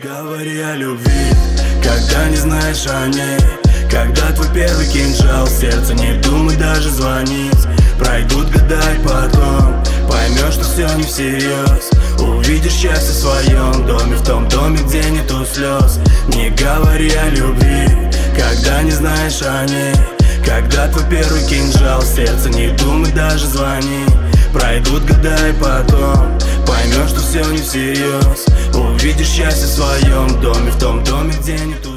говори о любви, когда не знаешь о ней. Когда твой первый кинжал в сердце, не думай даже звонить. Пройдут года и потом поймешь, что все не всерьез. Увидишь счастье в своем доме, в том доме, где нету слез. Не говори о любви, когда не знаешь о ней. Когда твой первый кинжал в сердце, не думай даже звонить. Пройдут года и потом поймешь, что все не всерьез. Увидишь счастье в своем доме, в том доме, где нету